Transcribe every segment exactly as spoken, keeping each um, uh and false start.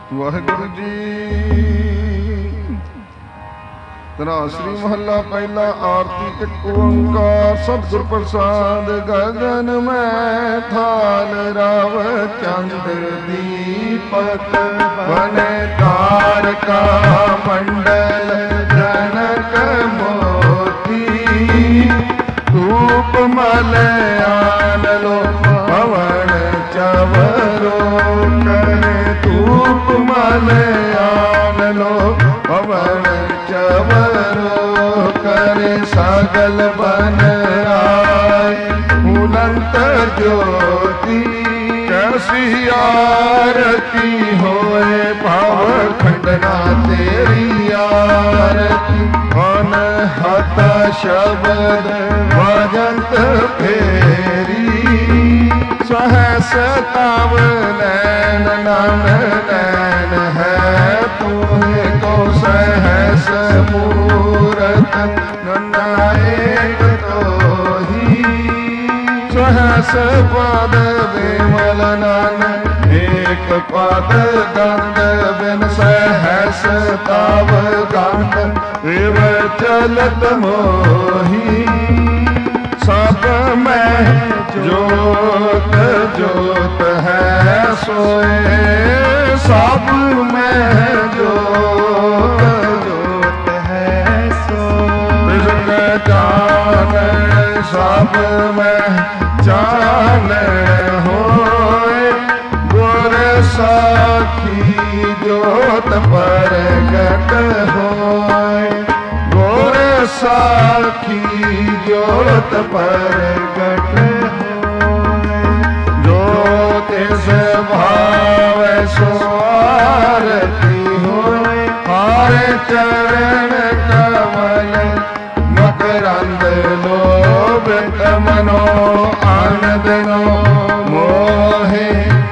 ਵਾਹਿਗੁਰੂ ਜੀ। ਤਨਾਸਰੀ ਮਹੱਲਾ ਪਹਿਲਾ। ਆਰਤੀ ਇੱਕ ਓੰਕਾਰ ਸਤਿਗੁਰ ਪ੍ਰਸਾਦ। ਗਗਨ ਮੈਂ ਥਾਲ ਰਵ ਚੰਦਰ ਦੀਪਕ ਬਨੇ ਤਾਰਕਾ ਮੰਡਲ ਜਨਕ ਮੋਤੀ ਧੂਪ ਮਲ ਆਨਲੋ ਪਵਨ ਚਵਰੋ ਕਰੇ ਧੂਪ ਮਲ ਆਨਲੋ ਪਵਨ ਚਵਰੋ ਕਰੇ ਸਗਲ ਬਨ ਆਏ ਅਨੰਤ ਜੋਤੀ ਕੈਸੀ ਆਰਤੀ ਹੋਏ ਭਵ ਖੰਡਨਾ ਤੇਰੀ ਆਰਤੀ ਮਨ ਹਤ ਸ਼ਬਦ ਵਜੰਤ ਫੇਰੀ ਸਹਸ ਤਵ ਨੈਣ ਨਨ ਨੈਣ ਹੈ ਤੂਹੇ ਕੋ ਸਹਸ ਮੂਰਤ ਨੰਨਾ ਏਕ ਤੋਹੀ ਸਹਸ ਪਦ ਵਿਮਲ ਨਨ ਏਕ ਪਦ ਗੰਧ ਬਿਨ ਸਹਸ ਤਵ ਗੰਧ ਵਿਵ ਚਲਤ ਮੋਹੀ ਸਭ ਮੈਂ ਜੋਤ ਜੋਤ ਹੈ ਸੋਏ ਸਭ ਮੈਂ ਜੋਤ ਜੋਤ ਹੈ ਸੋਏ ਜਿਸ ਜਾਣ ਸਭ ਮੈਂ ਜਾਣ ਹੋਏ ਗੁਰ ਸਾਖੀ ਜੋਤ ਪ੍ਰਗਟ ਹੋਏ ਗੁਰ ਸਾਖੀ ਜੋਤ ਪ੍ਰਗਟ ਹੋਏ ਜੋ ਤਿਸ ਭਾਵੈ ਸੋ ਆਰਤੀ ਹੋਏ ਹਰ ਚਰਨ ਕਮਲ ਮਕਰੰਦ ਲੋਭਿਤ ਮਨੋ ਆਨੰਦਨੋ ਮੋਹੇ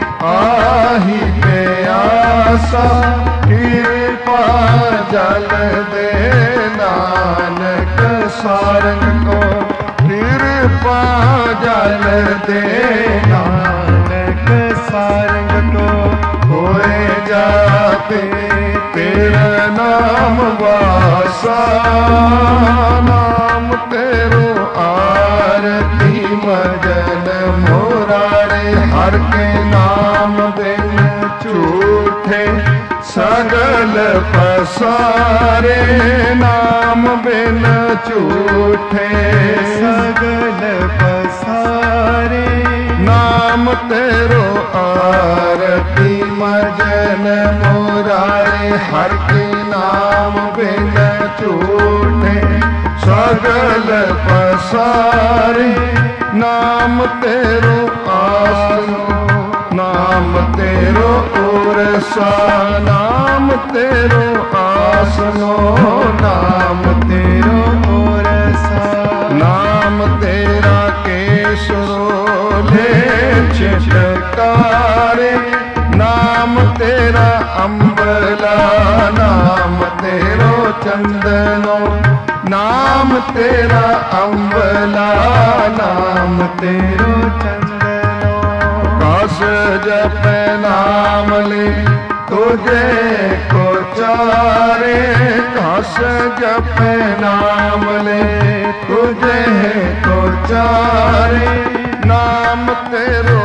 ਆਹੀ ਪਿਆਸਾ ਕਿਰਪਾ ਜਲ ਦੇ ਨਾਨਕ ਸਾਰੰਗ ਕੋ ਕਿਰਪਾ ਜਲ ਦੇ ਨਾਨਕ ਸਾਰੰਗ ਕੋ ਹੋਏ ਜਾਤੇ ਤੇਰਾ ਨਾਮ ਵਾਸਾ ਨਾਮ ਤੇਰੋ ਆਰਤੀ ਮਜਨ ਮੁਰਾਰੇ ਹਰ ਕੇ ਨਾਮ ਬਿਨ ਝੂਠੇ ਸਗਲ ਪਸਾਰੇ ਨਾਮ ਬਿਨ ਝੂਠੇ ਸਗਲ ਪਸਾਰੇ ਨਾਮ ਤੇਰੋ ਆਰਤੀ ਮਜਨ ਮੁਰਾਰੇ ਹਰ ਕੇ ਨਾਮ ਬਿਨ ਝੂਠੇ ਸਗਲ ਪਸਾਰੇ ਨਾਮ ਤੇਰੋ ਆਸਨੋ ਨਾਮ ਤੇਰੋ ਉਰਸਾ ਨਾਮ ਤੇਰੋ ਆਸਨੋ ਨਾਮ ਤੇਰੋ ਉਰਸਾ ਨਾਮ ਤੇਰਾ ਕੇਸਰੋ ਲੈ ਛਟਕਾਰੇ ਨਾਮ ਤੇਰਾ ਅੰਬਲਾ ਨਾਮ ਤੇਰੋ ਚੰਦਨੋ ਨਾਮ ਤੇਰਾ ਅੰਬਲਾ ਨਾਮ ਤੇਰੋ ਚੰਦਨੋ ਕਸ ਜਪੈ ਨਾਮ ਲੈ ਤੁਝੇ ਕੋ ਚਾਰੇ ਕਸ ਜਪੈ ਨਾਮ ਲੈ ਤੁਝੇ ਕੋ ਚਾਰੇ ਨਾਮ ਤੇਰੋ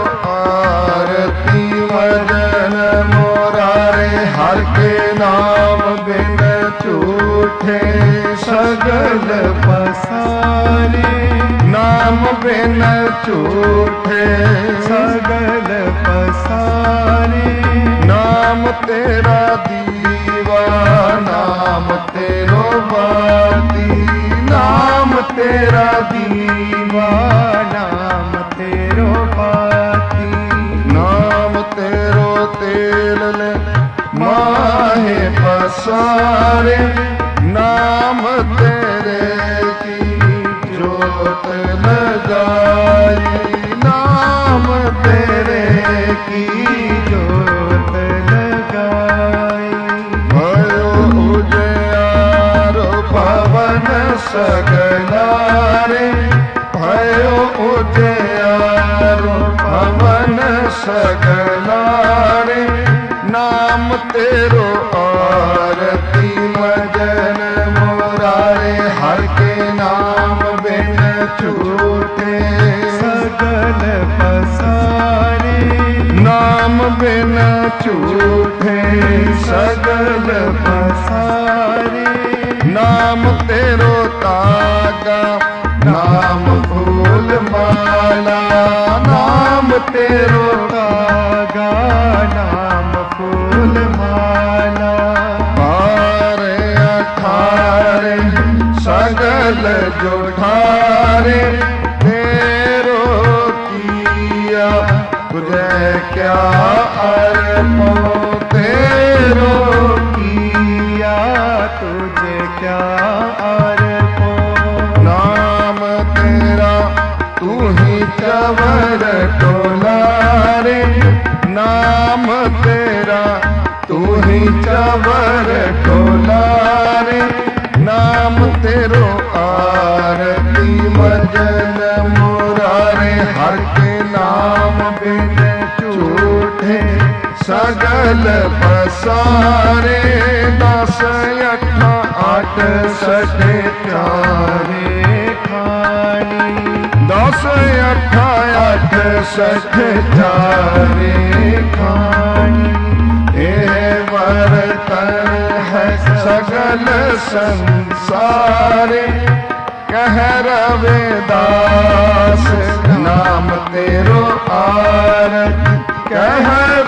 ਆਰਤੀ ਵਜਨ ਮੁਰਾਰੇ ਹਰ ਕੇ ਨਾਮ ਬਿਨ ਝੂਠੇ ਸਗਲ ਪਸਾਰੇ ਨਾਮ ਬਿਨ ਝੂਠੇ ਸਗਲ ਪਸਾਰੇ ਨਾਮ ਤੇਰਾ ਦੀਵਾ ਨਾਮ ਤੇਰੋ ਬਾਤੀ ਨਾਮ ਤੇਰਾ ਦੀਵਾ ਨਾਮ ਤੇਰੋ ਬਾਤੀ ਨਾਮ ਤੇਰੋ ਤੇਲ ਲੈ ਮਾਹੇ ਪਸਾਰੇ ਨਾਮ ਤੇਰੇ ਕੀ ਜੋਤ ਲਗਾਈ ਨਾਮ ਤੇਰੇ ਕੀ ਜੋਤ ਲਗਾਈ भयो उजियारो पवन सगलारे भयो उजियारो पवन सगलारे नाम तेरो आरती मजन मुरारे हर के नाम बिन छूटे सगल पसारे नाम बिन छूटे सगल पसारे नाम तेरो तागा नाम फूल माला नाम तेरो तागा नाम फूल माला बारे अठारे सगल जोठारे तेरो किया तुझे क्या अर्पो तेरो किया तुझे क्या अर्पो नाम तेरा तू ही चवर टोलारे नाम तेरा तू ही चवर टोलारे नाम तेरो आरती मजन मुरारे हर के नाम बिन झूठे सगल पसारे दस अठा आठ सठ चारे खानी दस अठा आठ सठ चारे खानी ए बर्तन है सगल संसारे कह रविदास नाम तेरो आरत कह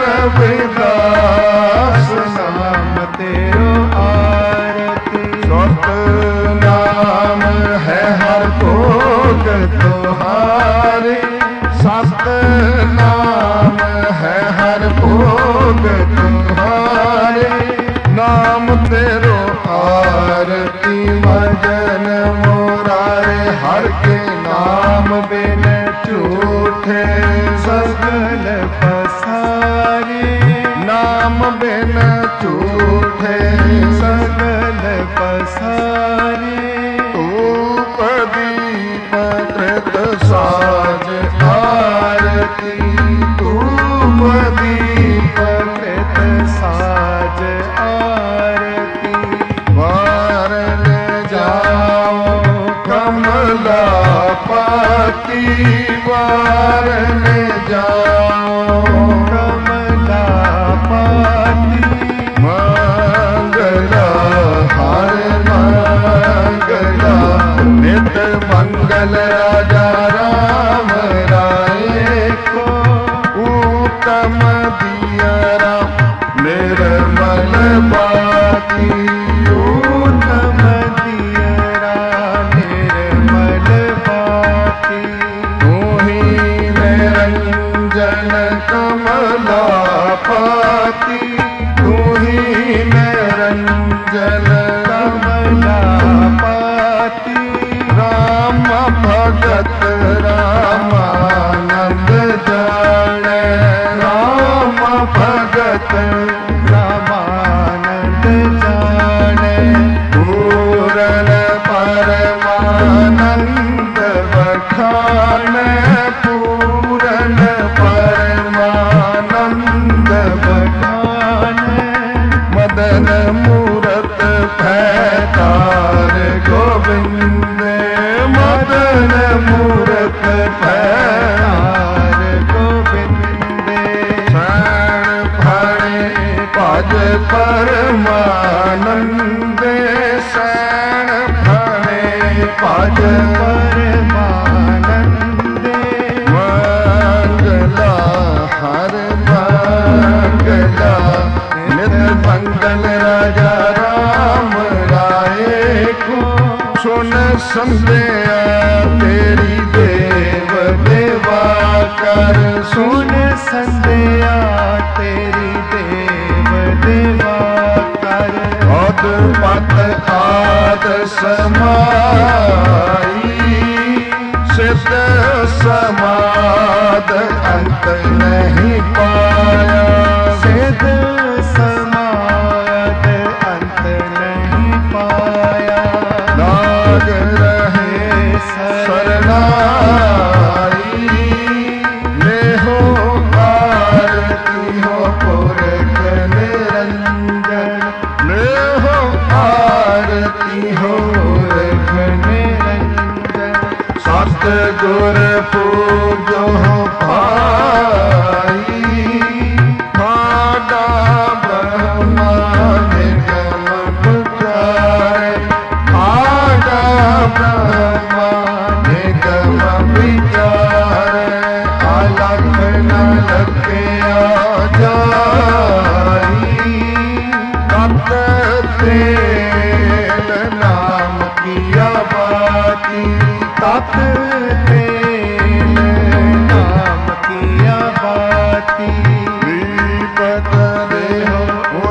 रविदास नाम तेरो आरती सत नाम है हर भोग तुहारे सत नाम है हर भोग तुहारे नाम तेरो आरती मजन मुरारे हर के नाम बिन झूठे सगल पसारे नाम बिन झूठे सगल पसारे धूप दीप कृत साज आरती धूप दीप कृत साज आरती वारन जाओ कमला पाती वारन जाओ कमला पाती मंगला हर मंगला नित मंगल राजा राम राय को उत्तम दियरा निर्मल बाती उत्तम दियरा निर्मल बाती तू ही निरंजन कमला पाती तू ही निरंजन कमला पाती राम भगत रामानंद जाने राम भगत रामानंद जाने पूरन परमानंद बखान पूरन परमानंद बखान मदन मूरत भैतार गोविंद मदन मूरत भैतार गोविंद शरण फणे भज परमानंद शरण फणे भज परमानंद मंगला हर मंगला नित मंगल राजा राम राय को सुन संध्या तेरी देव देवा कर सुन सुन संध्या तेरी देव देवा कर अद पत आद समाई सिद्ध समाद अंत नहीं पाया सिद्ध समाद अंत नहीं पाया नाग रहे शरणाई ले हो गुर पूजो पाई मागा ब्रह्मा निगम विचारे मागा ब्रह्मा निगम विचारे अलख न लखया जाई तत तेल नाम किया बाती तत तेल नाम किया बाती दीपक देहो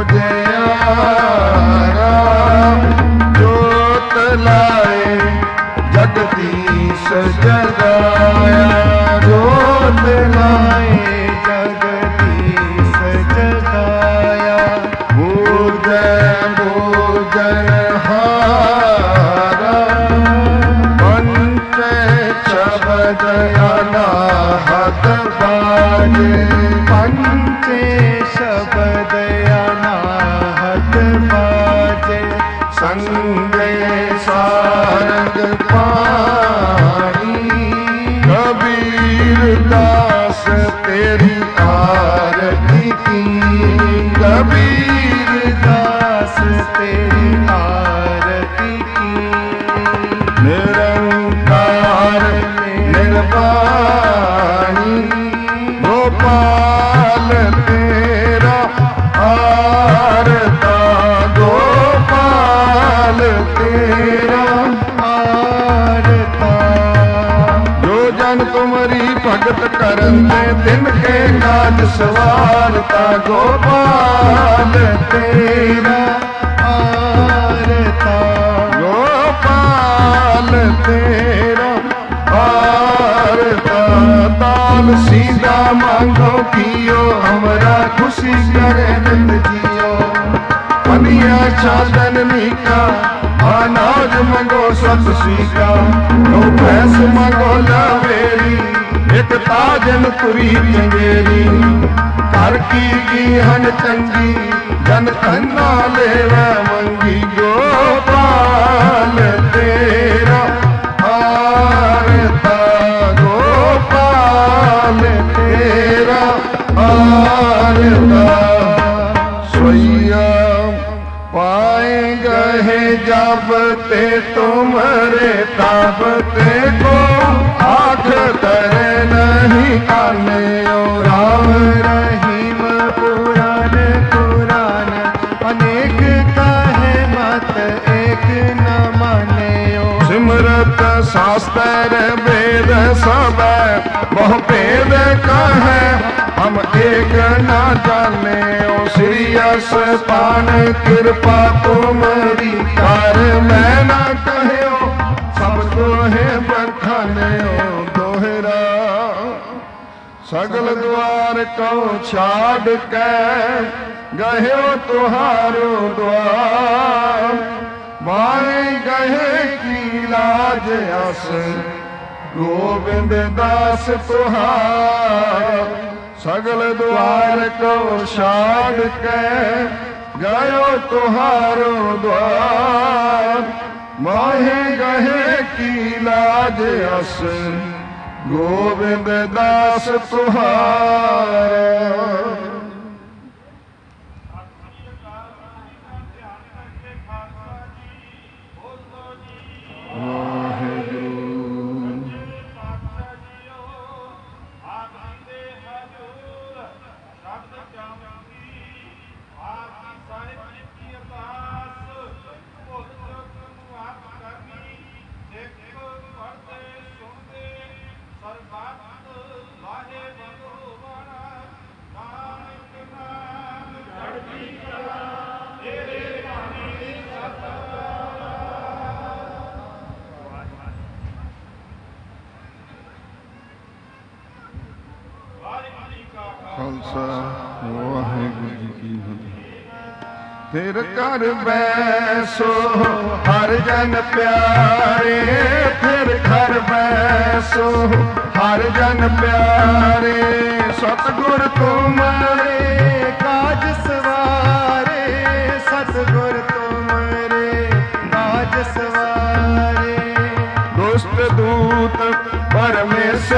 उजियारा जोत लाए जगदीश जगाया जोत लाए जगदीश जगाया पूजन पूजन हारा पंच शब्द अनाहत बाजे पंचे शब्द अनाहत बाजे संगे सारंग पानी कबीर दास तेरी आरती की कबीर दास तेरी आरती की निरंकार निर्वाणी गोपाल तेरा आरता गोपाल तेरा आरता जो जन तुमरी भगत करन दे दिन के काज सवारता गोपाल तेरा आरता गोपाल तेरा आरता ताल सीधा मांगो कियो हमरा खुशी करे नित जियो पनिया चादन नीका अनाज मंगो सत स्वीका नो भैंस मंगो लवेरी एक ताजन तुरी चंगेरी कर की गीहन चंगी जन धन्ना लेवा मंगी गोपाल तेरा आरता गोपाल तेरा आरता सोइया पाए गए जब ते तुम्हारे तब ते को आँख करे नहीं आने राम रहीम पुराण पुराण अनेक काहे मत एक न माने सिमरत शास्त्र वेद सब बहु भेद कहे हम एक न जाने ओ श्रीयस पान कृपा तुमरी कर मैं न कहो सब तो है बखाने ओ दोहरा सगल द्वार को छाड़ के गहे तुहारो द्वार मारे गहे की लाज अस गोविंद दास तुहार सगल द्वार को छाड़ के गयो तुहारो द्वार माहे गहे की लाज अस गोविंद दास तुहार ਖਾਲਸਾ ਵਾਹਿਗੁਰੂ ਜੀ ਕੀ ਫਤਿਹ। ਫਿਰ ਕਰ ਬੈਸੋ ਹਰ ਜਨ ਪਿਆਰੇ, ਫਿਰ ਕਰ ਬੈਸੋ ਹਰ ਜਨ ਪਿਆਰੇ, ਸਤਿਗੁਰ ਤੁਮਰੇ ਕਾਜ ਸਵਾਰੇ, ਸਤਿਗੁਰ ਤੁਮਰੇ ਕਾਜ ਸਵਾਰੇ। ਦੁਸ਼ਟ ਦੂਤ ਪਰਮੇਸ਼ਰ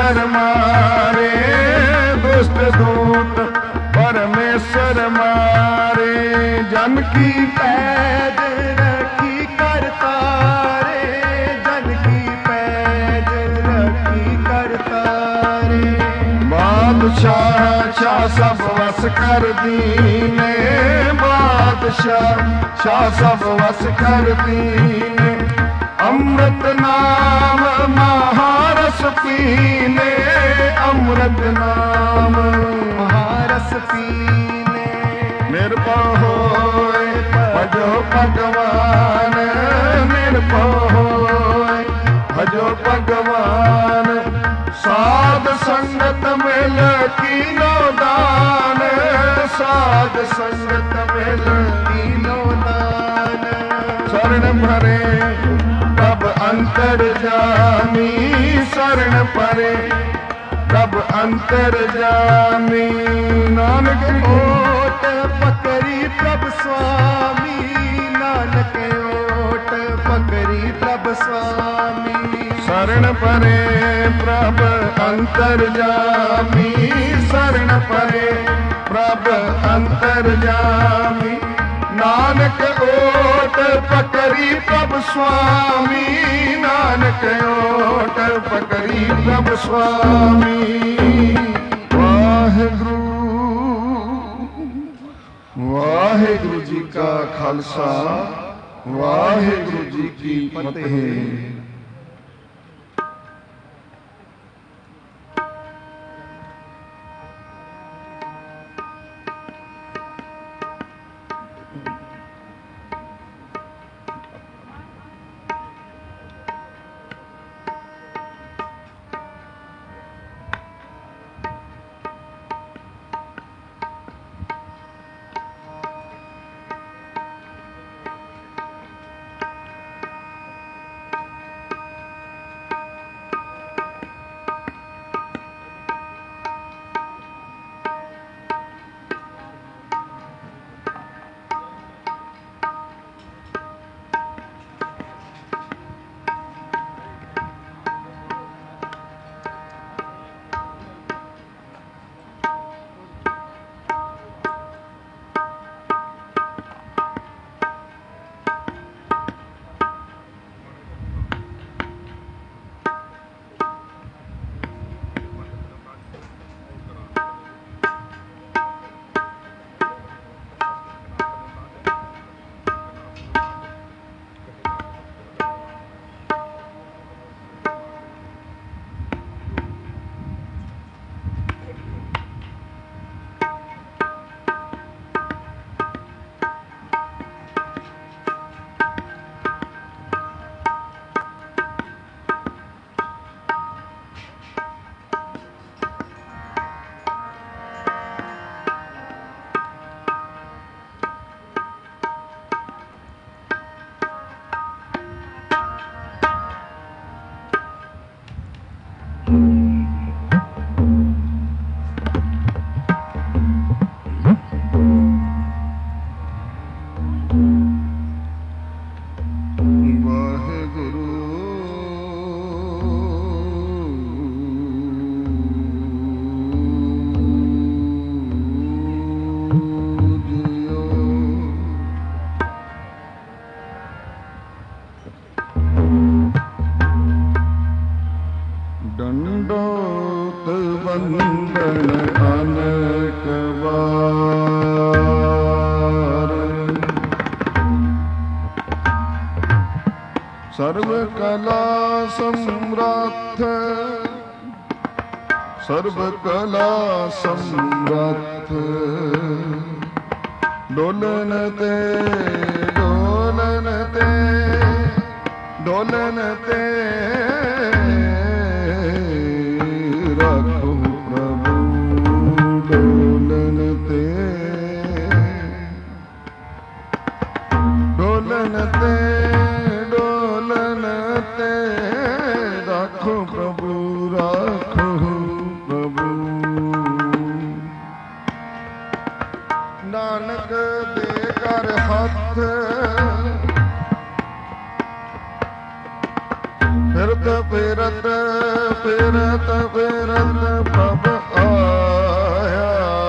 परमेश्वर मारे, दुष्ट दूत परमेश्वर मारे। जन की पैज रखी करतारे, जन की पैज रखी करतारे। बादशाह शाह सब वस कर दीने, बादशाह शाह सब वस कर दीने। अमृत नाम महारस पीने, अमृत नाम महारस पीने। निर्भय होए भजो भगवान, निर्भय होए भजो भगवान। साध संगत मिल कीनो दान, साध संगत मिल कीनो दान। शरण भरे तब अंतर जामी, शरण परे तब अंतर जामी। नानक ओट पकड़ी प्रभ स्वामी, नानक ओट पकड़ी प्रभ स्वामी। शरण परे प्रभ अंतर जामी, शरण परे प्रभ अंतर जामी। नानक ओट पकड़ी प्रभ स्वामी, नानक ओट पकड़ी प्रभ स्वामी। वाहिगुरु वाहिगुरु जी का खालसा, वाहिगुरु जी की फतेह। सर्व कला सम्राट, सर्व कला सम्राट। डोलन ते डोलन ते डोलन ते रखो प्रभु, डोलन ते डोलन ते डोलन ते रखो प्रभु, रखो प्रभु। नानक दे कर हाथ ਫਿਰਤ ਫਿਰਤ ਫਿਰਤ ਫਿਰਤ ਪ੍ਰਭ ਆਇਆ।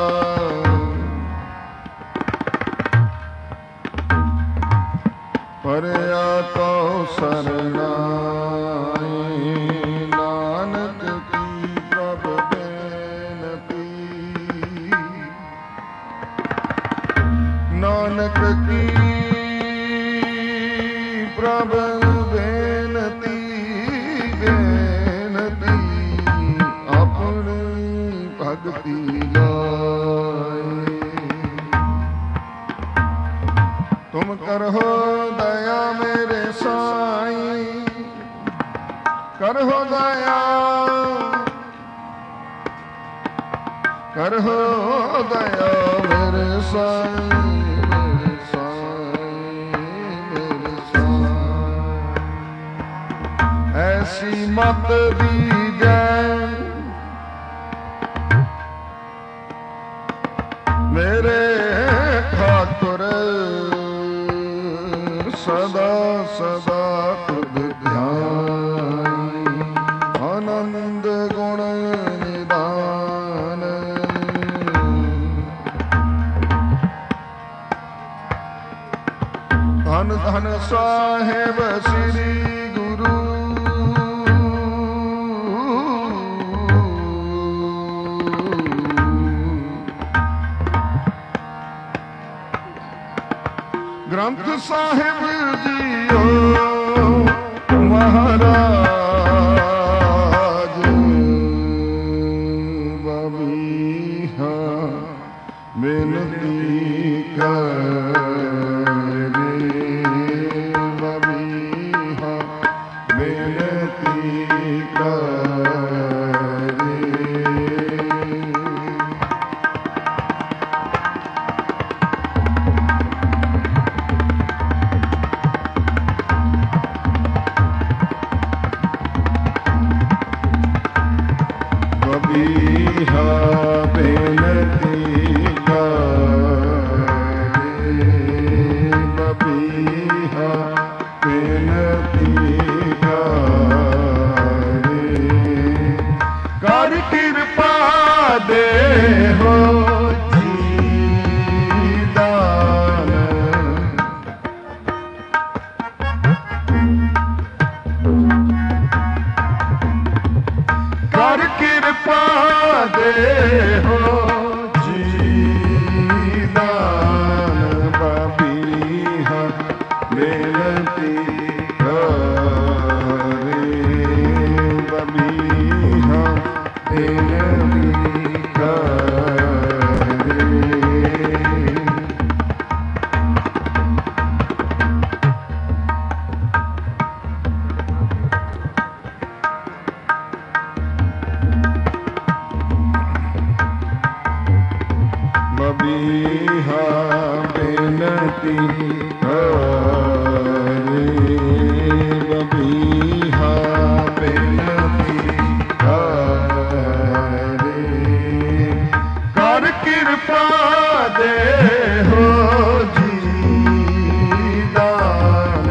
ਪਰਿਆ ਕਉ ਸਰਣਾਈ ਨਾਨਕ ਕੀ ਪ੍ਰਭ ਬੇਨਤੀ। ਨਾਨਕ ਕੀ ਪ੍ਰਭ ਬੇਨਤੀ ਬੇਨਤੀ ਆਪਣੀ ਭਗਤੀ ਲਾਏ। ਤੁਮ ਕਰਹੁ ਦਇਆ ਮੇਰੇ ਸਾਈਂ ਕਰਹੁ ਦਇਆ ਕਰਹੁ ਦਇਆ ਮੇਰੇ ਸਾਈਂ ਮੇਰੇ ਸਾਈਂ ਮੇਰੇ ਸਾਈਂ। ਐਸੀ ਮਤ ਦੀਜੈ ਮੇਰੇ ਖਾਤਰ ਸਦਾ ਸਦਾ ਤੁਧ ਧਿਆਈ। ਆਨੰਦ ਗੁਣ ਨਿਦਾਨ ਧਨ ਧਨ ਸਾਹਿਬ ਸ੍ਰੀ ਗੁਰੂ ਗ੍ਰੰਥ ਸਾਹਿਬ ਜੀਓ ਮਹਾਰਾਜ ਬਬੀਹਾ ਬੇਨਤੀ ਕਰੇ ਬਬੀਹਾ ਬੇਨਤੀ ਕਰੇ। ਬਬੀਹਾ ਬੇਨਤੀ ਕਰੇ ਬਬੀਹਾ ਬੇਨਤੀ ਕਰੇ। ਕਰ ਕਿਰਪਾ ਦੇਹੋ ਜੀ ਦਾਨ। ਕਰ ਕਿਰਪਾ ਦੇਹੋ ਜੀ ਦਾਨ। ਬਬੀਹਾ ਬੇਨਤੀ ਕਰੇ ਬਬੀਹਾ ਬੇਨਤੀ ਕਰੇ। ਬਬੀਹਾ ਬੇਨਤੀ ਕਰੇ ਬਬੀਹਾ ਬੇਨਤੀ ਕਰੇ। ਕਰ ਕਿਰਪਾ ਦੇਹੋ ਜੀ ਦਾਨ।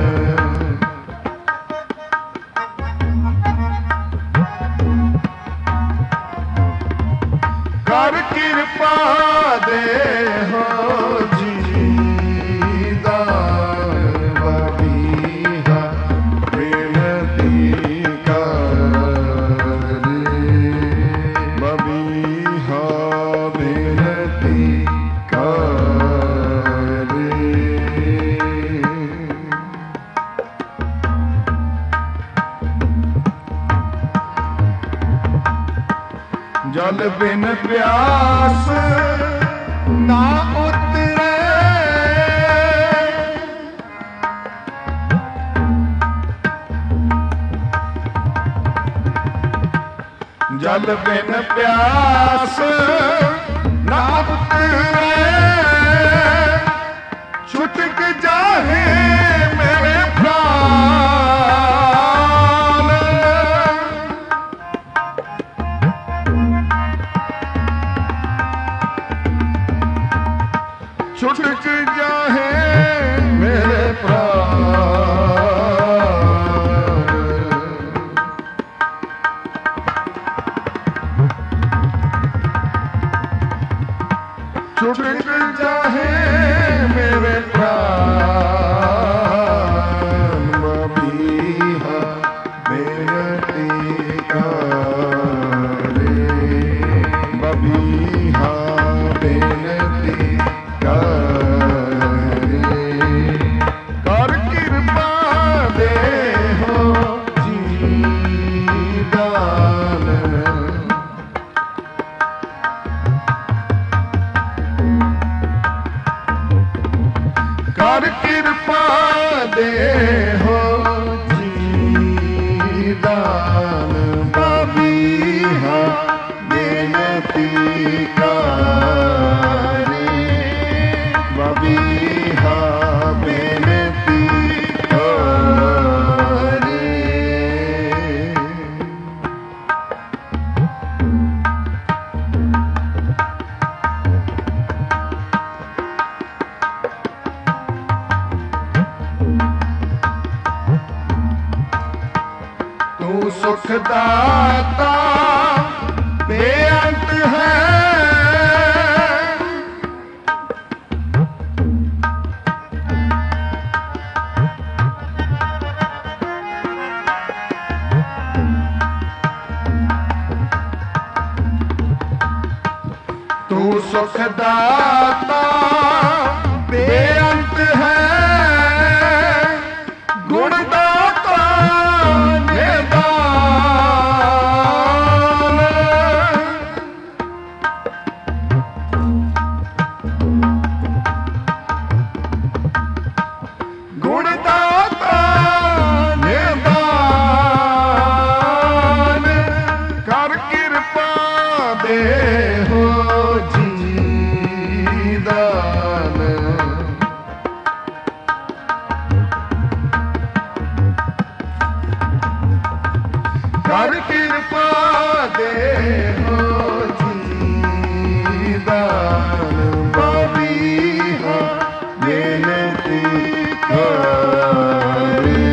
ਕਰ ਕਿਰਪਾ ਦੇਹੋ ਜੀ ਦਾਨ। ਬਬੀਹਾ ਬੇਨਤੀ ਕਰੇ ਬਬੀਹਾ ਬੇਨਤੀ ਕਰੇ। ਜਲ ਬਿਨ ਪਿਆਸ ਨਾ ਉਤਰੇ। ਜਲ ਬਿਨ ਪਿਆਸ ਨਾ ਉਤਰੇ। ਛੁਟਕ ਜਾਹੇ ਮੇਰੇ ਪ੍ਰਾਨ। ਛੁਟਕ ਜਾਹੇ ਮੇਰੇ ਪ੍ਰਾਨ। ਜਾਹੇ ਮੇਰੇ ਪ੍ਰਾਨ ਬਬੀਹਾ ਬੇਨਤੀ ਕਰੇ ਬਬੀਹਾ ਬੇਨਤੀ ਕਰੇ ਕਰ ਕਿਰਪਾ ਦੇਹੋ ਜੀਦਾਨ ਕਰ ਕਿਰਪਾ ਦੇਹੋ ਜੀਦਾਨ ਬਬੀਹਾ ਬੇਨਤੀ ਕਰੇ ਬਬੀਹਾ ਬੇਨਤੀ ਕਰੇ ਤੂੰ ਸੁਖ ਦਾਤਾ ਬੇਅੰਤ ਹੈ ਤੂੰ ਸੁਖ ਦਾਤਾ ਬੇਅੰਤ ਹੈ ਗੁਣ ਦਾਤਾ ਨਿਦਾਨ ਗੁਣ ਦਾਤਾ ਨਿਦਾਨ ਕਰ ਕਿਰਪਾ ਦੇਹੋ ਜੀਦਾਨ ਕਰ ਕਿਰਪਾ ਦੇਹੋ ਜੀਦਾਨ ਬਬੀਹਾ ਬੇਨਤੀ ਕਰੇ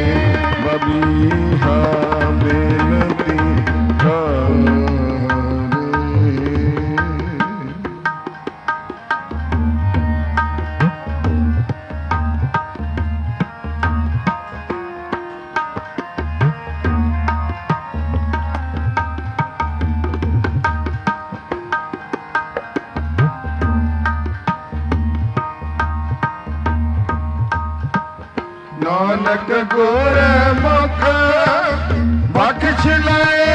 ਬਬੀਹਾ ਬੇਨਤੀ ਕਰੇ ਨਾਨਕ ਗੁਰਮੁਖ ਬਖਸ਼ ਲਏ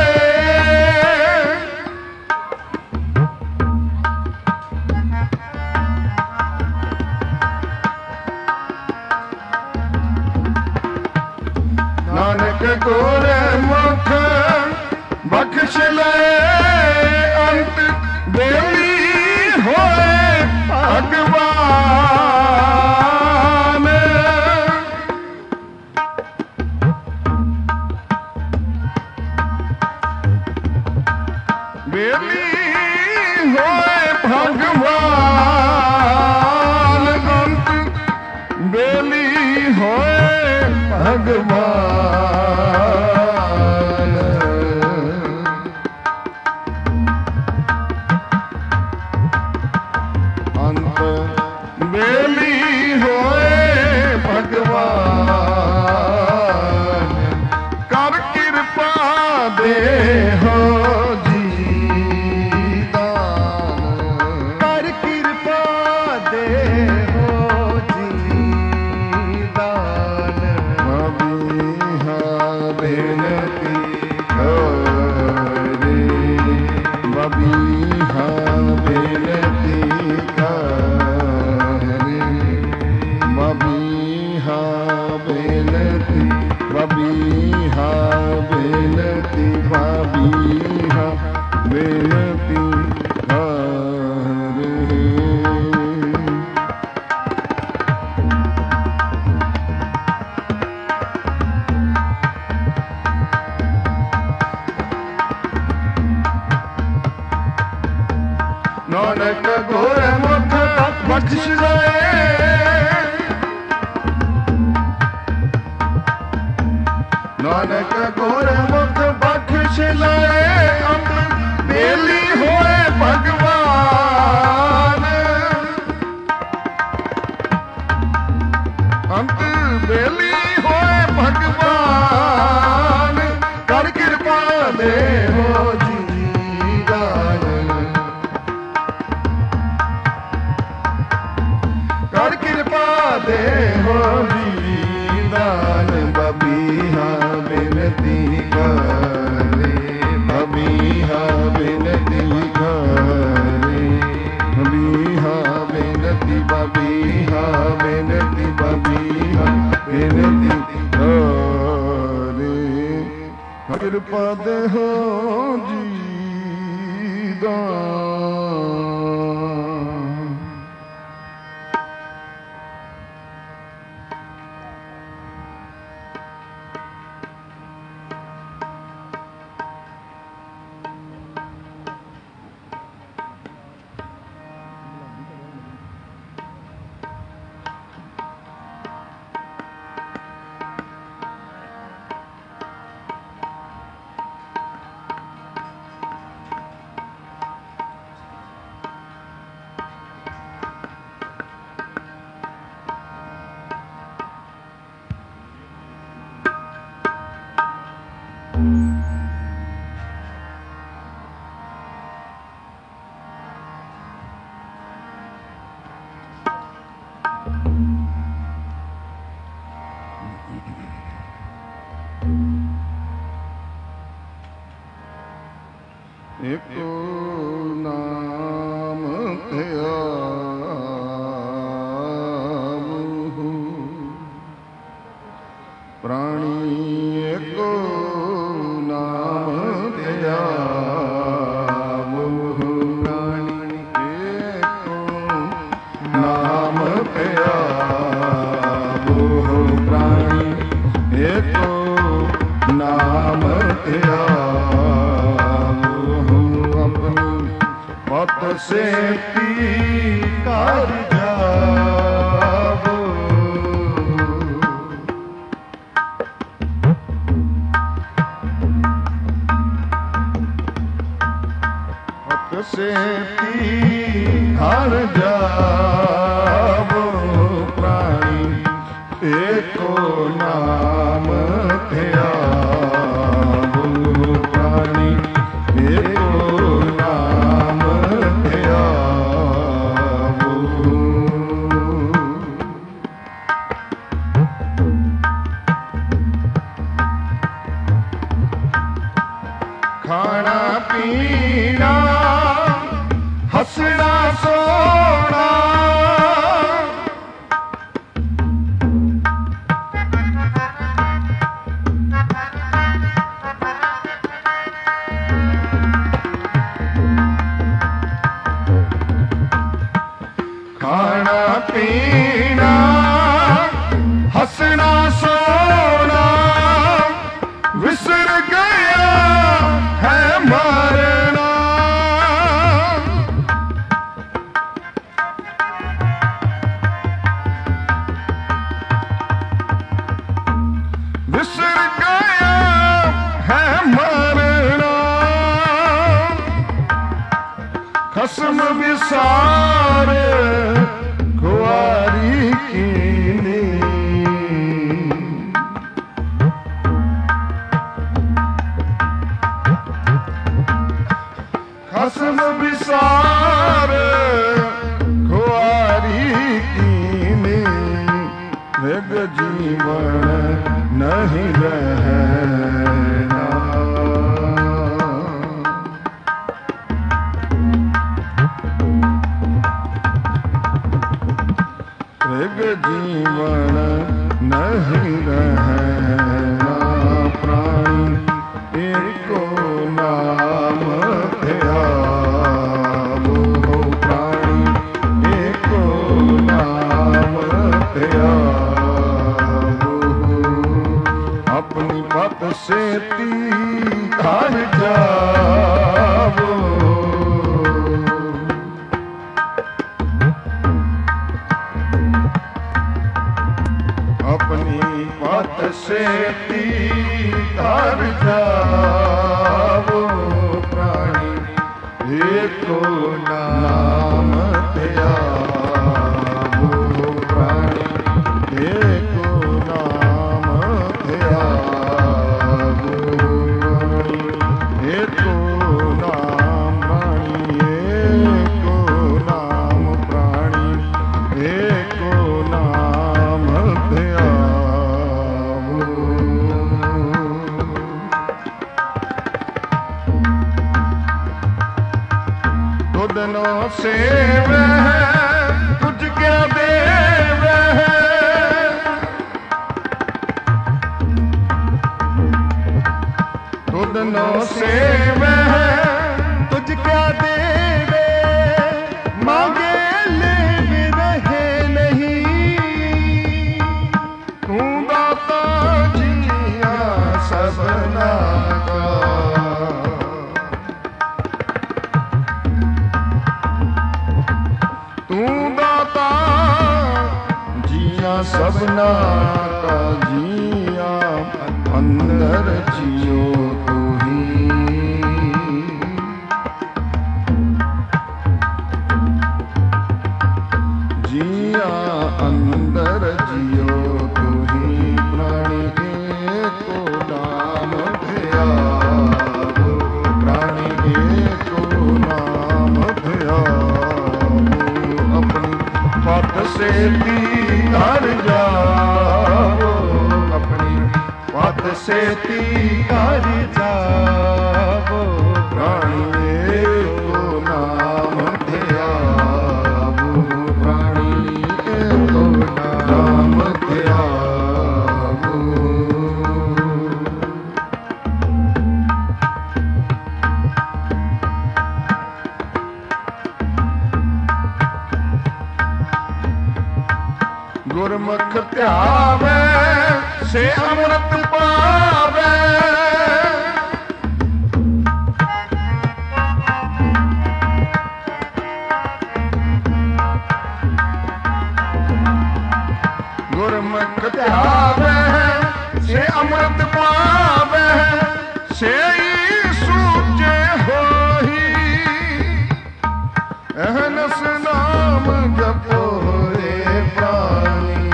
ਨਾਨਕ ਗੁਰਮੁਖ ਬਖਸ਼ ਲਏ ਅੰਤ ਬੇਲੀ ਹੋਏ ਭਗਵਾਨ ਬੇਲੀ ਹੋਏ ਭਗਵਾਨ ਅੰਤ ਬੇਲੀ ਹੋਏ ਭਗਵਾਨ ਅੰਤ ਬੇਲੀ ਹੋਏ ਭਗਵਾਨ ਕਰ ਕਿਰਪਾ ਦੇਹੋ ਕਰ ਕਿਰਪਾ ਦੇਹੋ ਜੀਦਾਨ ਬਬੀਹਾ ਬੇਨਤੀ ਕਰੇ ਬਬੀਹਾ ਬੇਨਤੀ ਕਰੇ ਬਬੀਹਾ ਬੇਨਤੀ ਬਬੀਹਾ ਬੇਨਤੀ ਬਬੀਹਾ ਬੇਨਤੀ ਕਰੇ ਨਾਨਕ ਗੁਰਮੁਖ ਬਖਸ਼ ਲਏ ਨਾਨਕ ਗੁਰਮੁਖ ਬਖਸ਼ ਲਏ ਅੰਤ ਬੇਲੀ ਹੋਏ ਭਗਵਾਨ दे हो जी दान बबीहा बिनती करे बबीहा बिनती करे बबीहा बिनती बबीहा बिनती बबीहा बिनती करे कृपा दे हो जी दान एको नाम ध्यावहु प्राणी एको नाम ध्यावहु प्राणी एको नाम ध्यावहु प्राणी एको नाम ध्यावहु पत से पी कर जावो पत से पी कर जावो प्राणी एको नाम ध्यावो प्राणी एको नाम खाना पीना हंसना सोना खाना पीना हंसना सोना विसर गया है मरना विसर गया है मरना खस्म विसार कुआरी कीनी खस्म विसार कुआरी कीनी वेग जीवन नहीं रहना वेग जीवन नहीं रहना प्राणी एको नाम ध्यावो प्राणी एको नाम ध्यावो अपनी पत से तीर जावो अपनी पत से तीर जावो प्राणी एको नाम ध्यावो प्राणी एको नाम ध्यावो एको नाम प्राणी एको नाम प्राणी एको नाम सेवे तुझ क्या देवे तुद नो सेवे तुझ क्या देवे मांगे ले भी रहे नहीं तू दाता जिया सबना का तू दाता जिया सबना का जिया अंदर जियो तू ही जिया अंदर जियो तू ही प्राणी एको नाम ध्यावो प्राणी एको नाम ध्यावो अपनी पथ से तीर जाओ अपनी पथ से तीर जावो प्राणी एको नाम ध्यावो प्राणी एको नाम ध्यावो गुरमुख ध्यावे से अमृत पावे गुरमुख ध्यावे से अमृत पावे से सूचे होही अहनस नाम जपो रे प्राणी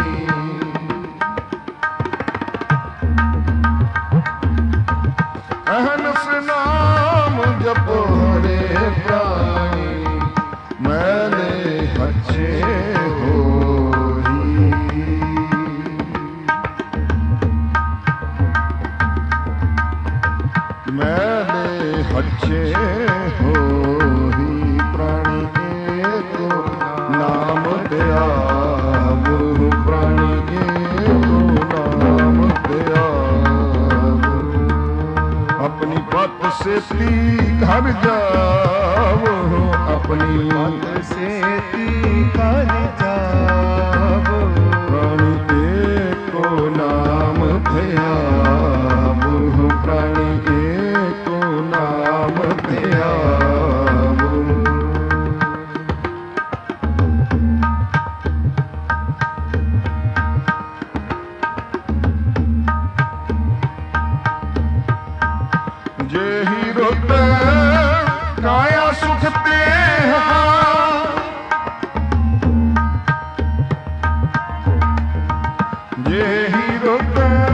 अहनस नाम जपो रे प्राणी मैंने अच्छे होही मैंने अच्छे होही प्राणी एको नाम ध्यावो प्राणी एको नाम ध्यावो अपनी पथ से घर जाओ अपनी पथ से तीर जावो प्राणी एको नाम ध्यावो प्राणी एको नाम ध्यावो जेहि रुत काया सुख तेहा जेहि रुत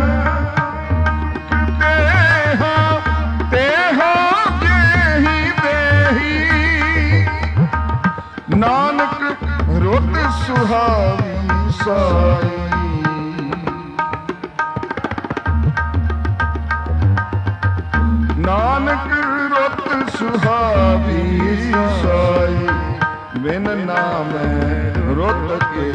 तेहा तेहा जेहि देही नानक रुत सुहावी साई नानक रुत सुहावी साई बिन नाम रुत के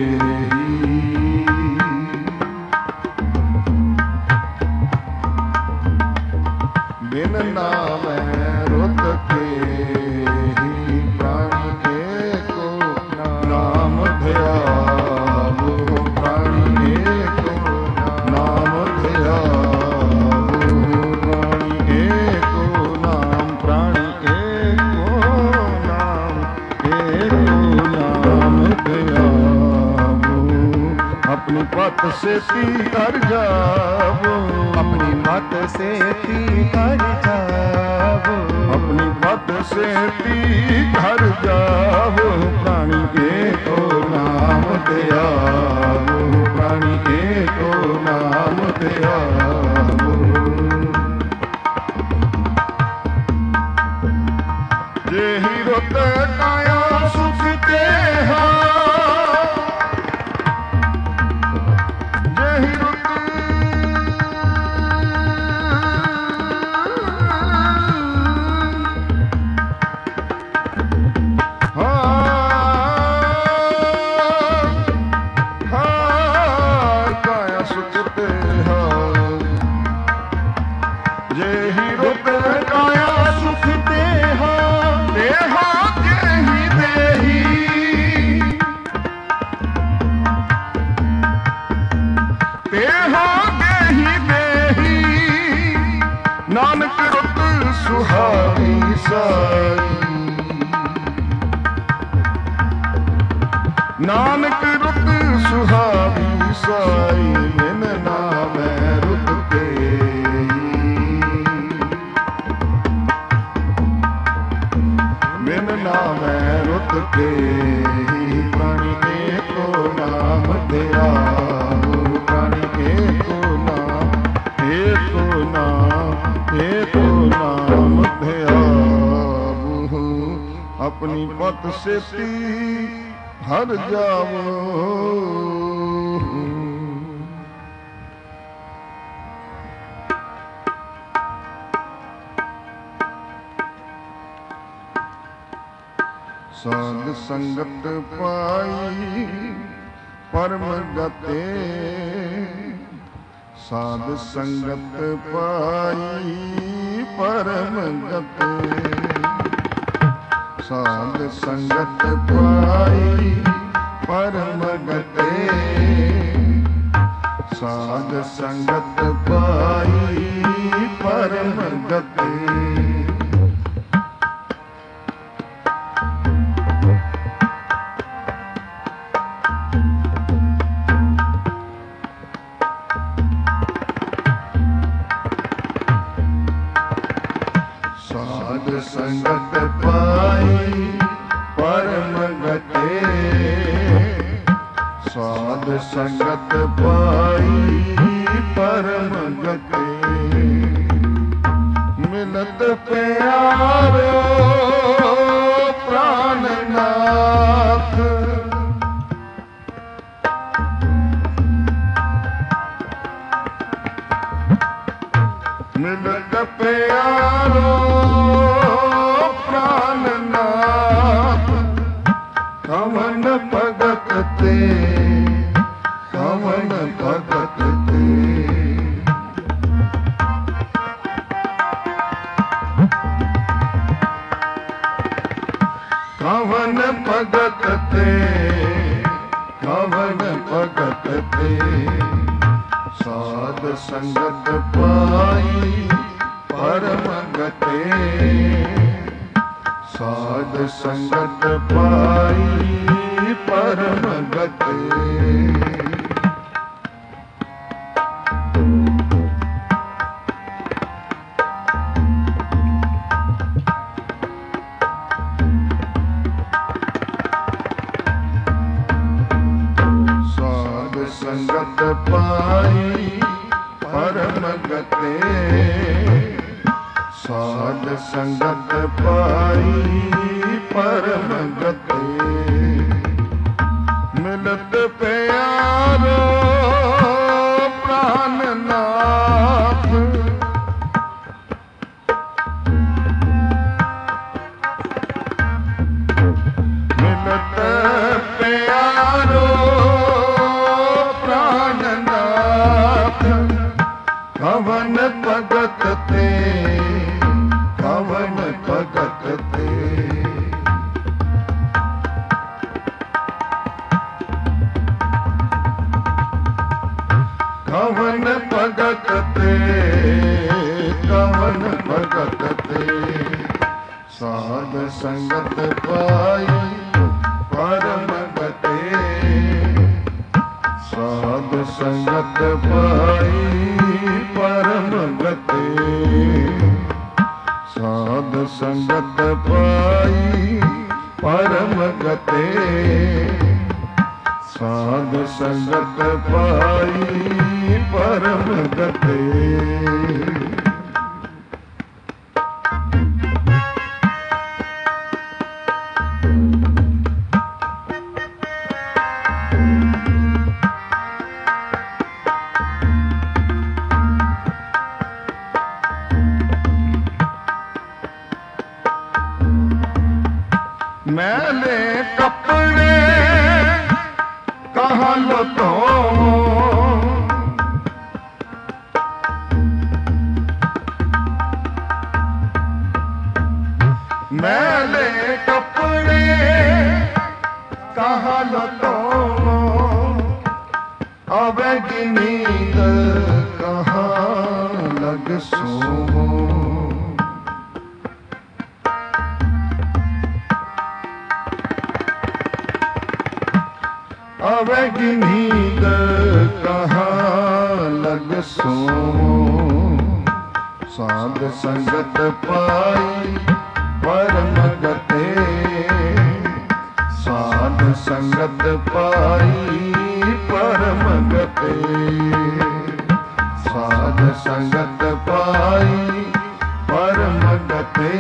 बिन नाम रुत के ही प्राणी एको नाम ध्यावो प्राणी एको नाम ध्यावो प्राणी एको नाम प्राणी एको नाम एको नाम ध्यावो अपनी पथ से तीर जावो अपनी मत से तीर जावो अपनी पद से तीर जावो प्राणी एको नाम ध्यावो प्राणी एको नाम ध्यावो जेहि रुत काया सुख तेहा जेहि रुत ਦੇਹਾਂਗੇ ਹੀ ਦੇਹੀ ਨਾਨਕ ਰੁੱਤ ਸੁਹਾਵੀ ਸਾਈ ਨਾਨਕ ਰੁੱਤ ਸੁਹਾਵੀ ਸਾਈ ਮਿਨ ਨਾਮੈ ਰੁੱਤ ਕੇ ਮਿਨ ਨਾਮੈ ਰੁੱਤ ਕੇ ਪ੍ਰਾਣੀ ਏਕੋ ਨਾਮ ਧਿਆਵੋ ਪ੍ਰਾਣੀ ਏਕੋ ਨਾਮ ਏਕੋ ਨਾਮ ਏਕੋ ਨਾਮ ਧਿਆਵੋ ਆਪਣੀ ਪਤ ਸੇਤੀ ਹਰ ਜਾਵੋ ਸਾਧ ਸੰਗਤ ਪਾਈ ਪਰਮ ਗਤੇ ਸਾਧ ਸੰਗਤ ਪਾਈ ਪਰਮ ਗਤੇ ਸਾਧ ਸੰਗਤ ਪਾਈ ਪਰਮ ਗਤੇ ਸਾਧ ਸੰਗਤ ਪਾਈ ਪਰਮ ਗਤੇ ਸਾਧ ਸੰਗਤ ਪਾਈ ਪਰਮ ਗਤੇ ਸਾਧ ਸੰਗਤ ਪਾਈ ਪਰਮ ਗਤੇ ਮਿਲਤ ਪਿਆਰੋ ਪ੍ਰਾਨ ਨਾਥ ਮਿਲਤ ਪਿਆਰੋ ਪ੍ਰਾਨ ਨਾਥ ਕਵਨ ਭਗਤ ਤੇ ਕਵਨ ਭਗਤ ਤੇ ਕਵਨ ਭਗਤ ਤੇ ਕਵਨ ਭਗਤ ਤੇ ਸਾਧ ਸੰਗਤ ਪਾਈ ਪਰਮ ਗਤੇ ਸਾਧ ਸੰਗਤ ਪਾਈ ਪਰਮ ਗਤੇ ਸਾਧ ਸੰਗਤ ਪਾਈ ਪਰਮ ਗਤੇ ਸਾਧ ਸੰਗਤ ਪਾਈ ਪਰਮ ਗਤੇ ਮਿਲਤ ਪਿਆਰੋ ਪ੍ਰਾਨ ਨਾਥ ਮਿਲਤ ਪਿਆਰੋ ਪ੍ਰਾਨ ਨਾਥ ਕਵਨ ਭਗਤ ਤੇ ਕਵਨ ਭਗਤ ਤੇ ਕਵਨ ਭਗਤ ਤੇ ਕਵਨ ਭਗਤ ਤੇ ਸਾਧ ਸੰਗਤ ਪਾਈ ਪਰਮ ਗਤੇ ਸਾਧ ਸੰਗਤ ਪਾਈ ਪਰਮ ਗਤੇ ਸਾਧ ਸੰਗਤ ਪਾਈ ਪਰਮ ਗਤੇ ਸਾਧ ਸੰਗਤ ਪਾਈ ਪਰਮ ਗਤੇ मैले कपड़े कहाँ लतो मैले कपड़े कहाँ लतो आवेगी नींद कहाँ लग सोवो। आवेगी नींद कहाँ लग सोवो। साध संगत पाई परम गते। साध संगत पाई परम गते। साध संगत पाई परम गते।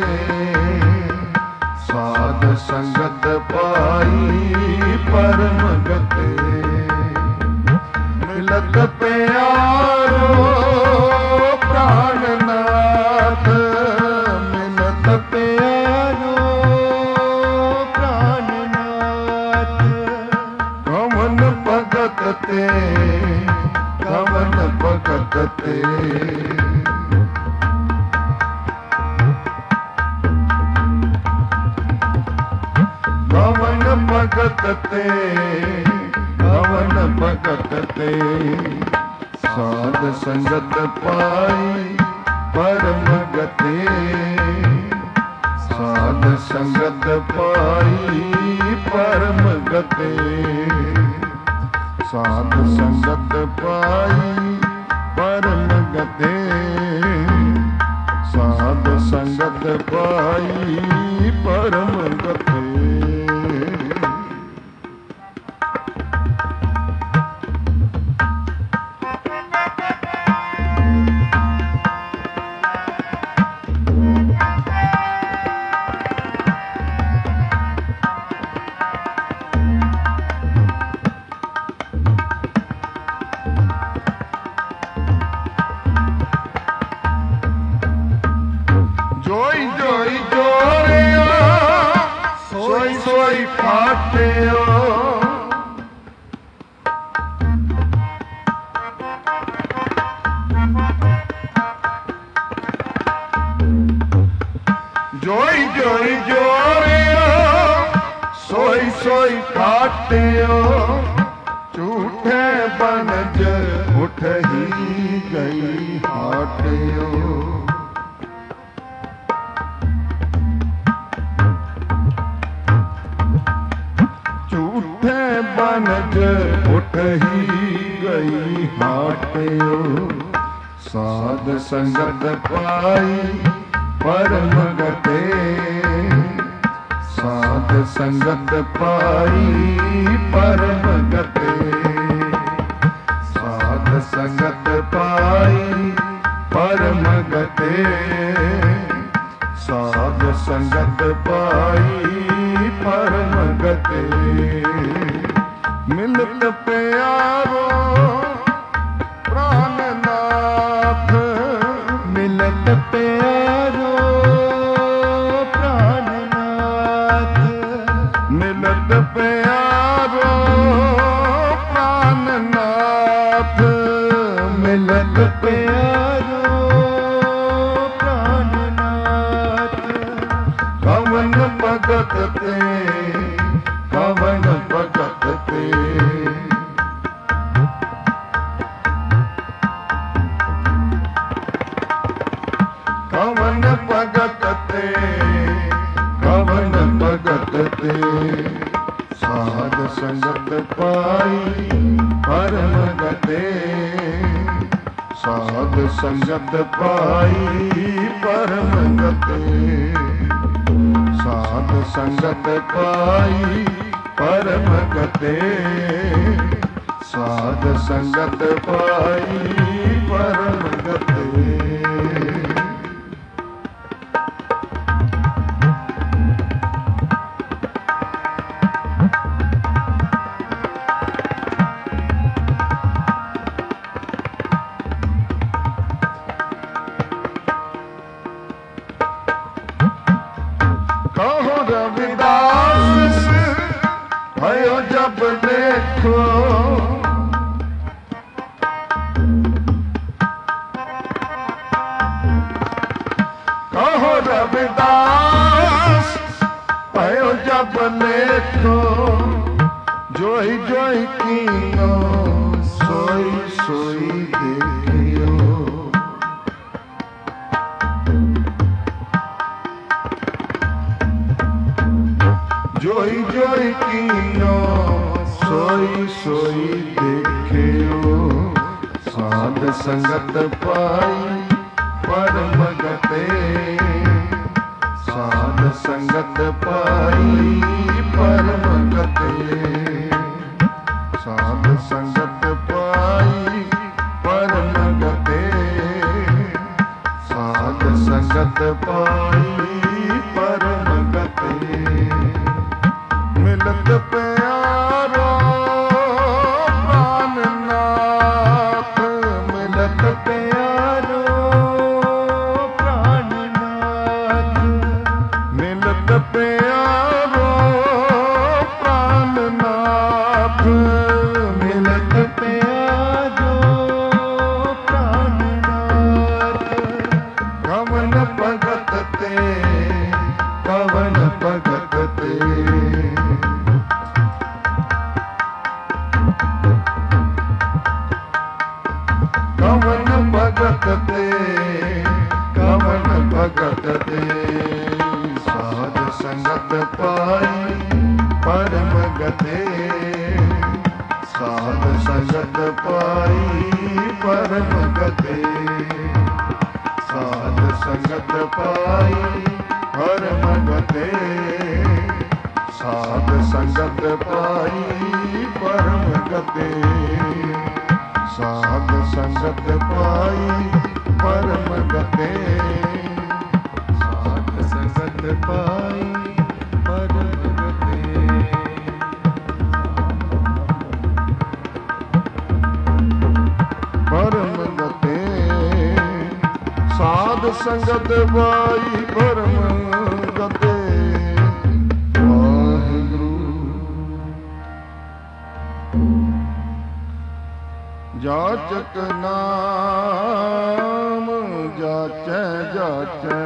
साध संगत पाई परम गते। मिलत प्यारो प्राणनाथ। मिलत प्यारो प्राणनाथ। कवन भगत ते कवन भगत ते। कवन भगत ते कवन भगत ते। साध संगत पाई परम गते। साध संगत पाई परम गते। साध संगत पाई परम गते। साध संगत पाई परम गते। जोई जोई जोरिया सोई सोई फाटियो। जोई जोई जोरिया सोई सोई फाटियो। झूठे बनज उठ ही गई हाटियो। झूठे बनज उठ ही गई हाटियो। साध संगत पाई परम गते। साध संगत पाई परम गते। साध संगत पाई परम गते। साध संगत पाई परम गते। मिलत प्यारो प्राणनाथ। मिलत प्यारो प्राणनाथ। मिलत प्यारो प्राणनाथ। मिलत प्यारो प्राणनाथ। कवन भगत ते कवन भगत ते। कवन भगत ते कवन भगत ते। साध संगत पाई परम गते। साध संगत पाई परम गते। साध संगत पाई परम गते। साध संगत पाई परम गते। कहो रविदास भयो जब देखो। सोई देखियो साध संगत पाई परम गते साध संगत पाई परम गते साध संगत पाई परम गते साध संगत पाई परम गते मिलत प्यारो प्राणनाथ मिलत प्यारो प्राणनाथ मिलत प्यारो प्राणनाथ मिलत प्यारो प्राणनाथ कवन भगत ते कवन भगत ते कवन भगत ते कवन भगत ते साध संगत पाई परम गते साध संगत पाई परम गते साध संगत पाई परम गते साध संगत पाई परम गते साध संगत पाई परम गते साध संगत पाई परम गते परम गते साध संगत पाई परम गते जाचक नाम जाचै जाचै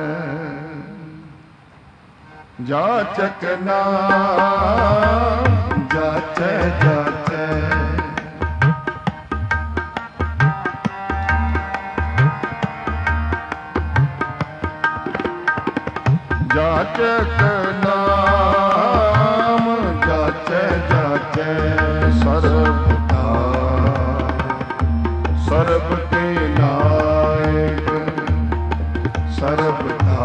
जाचक नाम जाचै जाचै जाचक नाम जाचै जाचै सर्व सर्ब के नायक सर्ब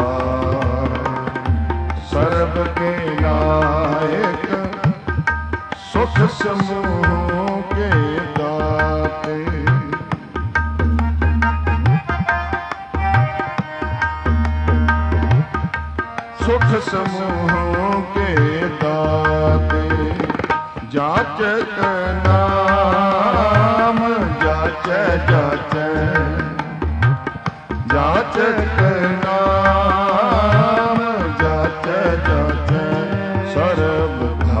सर्ब के नायक सुख समूह के दाते सुख समूह के दाते जाचक नाम जाचै जाचै जाचक नाम जाचै जाचै सर्ब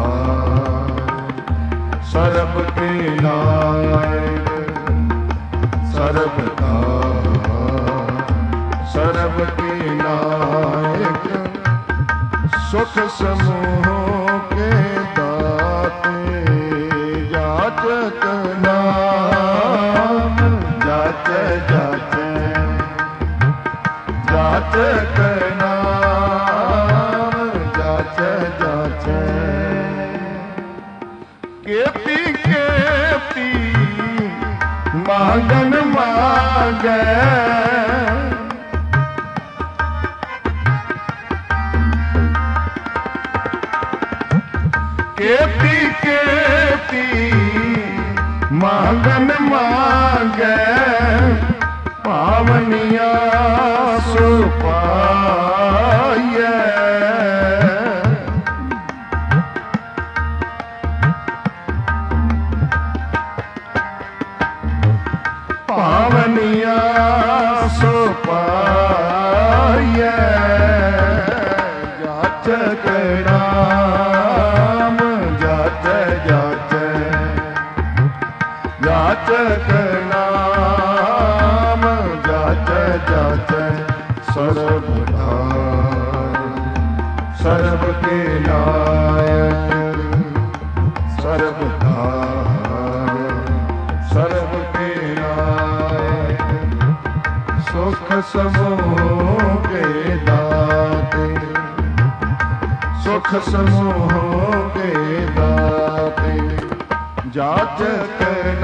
सर्ब के नायक सर्ब सर्ब के नायक सुख समूह के दाते जाचक नाम जाचै जाचै जाचक नाम जाचै जाचै केती केती मांगन मांगै केती केती मांगन मांगै पावनिया सो पाइयै पावनिया सो पाइयै जाचक नाम जाचै जाचै जाचक नाम जाचै जाचै सर्व सर्व के नायक सर्व सर्व के नायक सुख समूह के दाते सुख समूह के दाते ਜਾਚਕ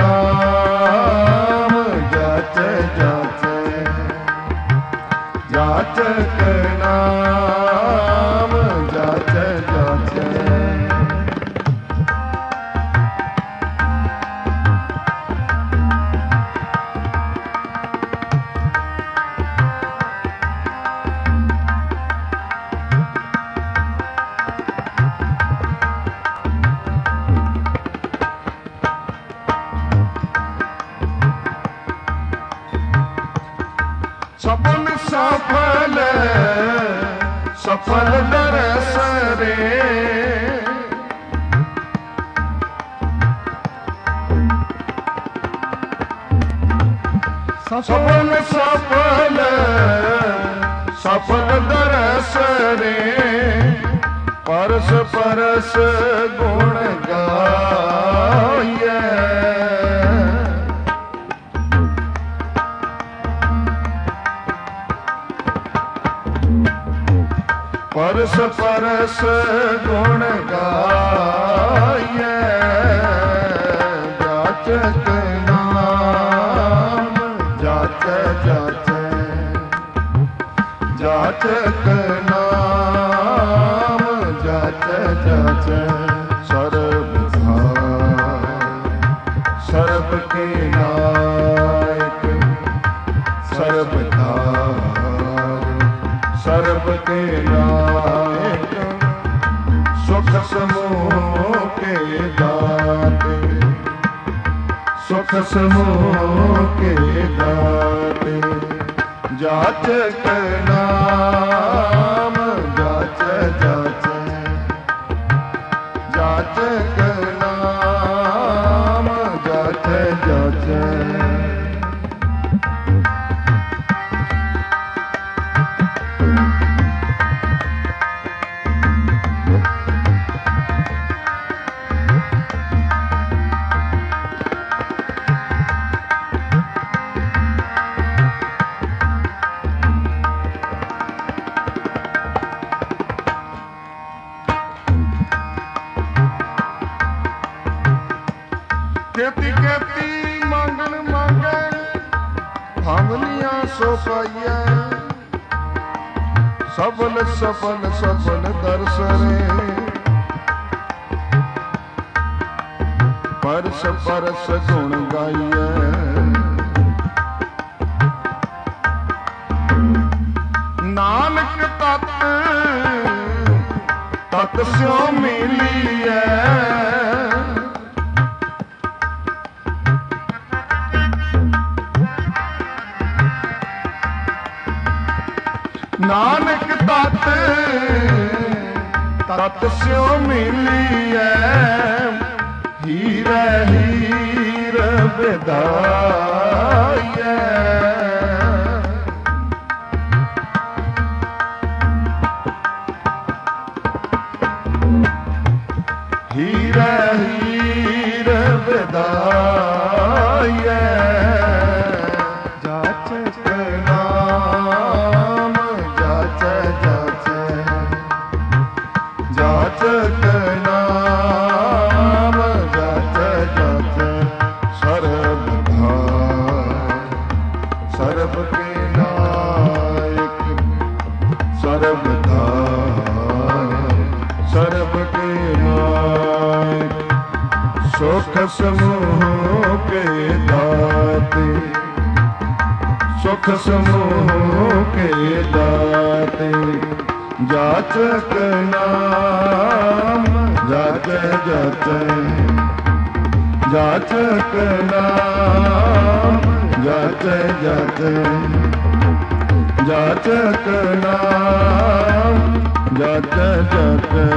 ਨਾਮ ਜਾਚ ਜਾਚੈ ਜਾਚਕ ਨਾਮ ਜਾਚ ਜਾਚੈ ਸਪਨ ਸਫਲ ਸਫਲ ਦਰਸ ਰੇ ਸਪਨ ਸਫਲ ਸਫਲ ਦਰਸ ਰੇ ਪਰਸ ਪਰਸ ਗੁਣ ਗਾਈਐ ਪਰਸ ਪਰਸ ਗੁਣ ਗਾਈਐ ਜਾਚਕ ਨਾਮ ਜਾਚੈ ਜਾਚੈ ਜਾਚਕ ਨਾਮ ਜਾਚੈ ਜਾਚੈ ਸਰਬ ਸਰਬ ਕੇ ਨਾਇਕ ਸਰਬ ਸਰਬ ਕੇ ਨਾਇਕ ਸੁਖ ਸਮੂਹ ਕੇ ਦਾਤੇ ਸੁਖ ਸਮੂਹ ਕੇ ਦਾਤੇ ਜਾਚਕ ਨਾਮ ਜਾਚੈ ਜਾਚੈ ਜਾਚਕ ਨਾਮ ਜਾਚੈ ਜਾਚੈ ਕੇਤੀ ਕੇਤੀ ਮੰਗਣ ਮੰਗੈ ਭਾਵਨੀਆਂ ਸੋ ਪਾਈਐ ਸਫਲ ਸਫਲ ਸਫਲ ਦਰਸ ਰੇ ਪਰਸ ਪਰਸ ਗੁਣ ਗਾਈਐ ਨਾਨਕ ਤਤ ਤਤ ਸਿਉ ਮਿਲੀਐ ਨਾਨਕ ਤਤ ਤਤ ਸਿਉ ਮਿਲੀਐ ਹੀਰਾ ਹੀਰ ਵਿਦਾਈਐ ਹੀਰਾ ਹੀਰ ਵਿਦਾਈਐ ਜਾਚਕ ਨਾਮ ਜਾਚੈ ਜਾਚੈ ਜਾਚਕ ਨਾਮ ਜਾਚੈ ਜਾਚੈ ਸਰਬ ਸਰਬ ਕੇ ਨਾਇਕ ਸਰਬ ਸਰਬ ਕੇ ਨਾਇਕ ਸੁਖ ਸਮੂਹ ਕੇ ਦਾਤੇ ਸੁਖ ਸਮੂਹ ਕੇ ਦਾਤੇ ਜਾਚਕ ਨਾਮ ਜਾਚੈ ਜਾਚੈ ਜਾਚਕ ਨਾਮ ਜਾਚੈ ਜਾਚੈ ਜਾਚਕ ਨਾਮ ਜਾਚੈ ਜਾਚੈ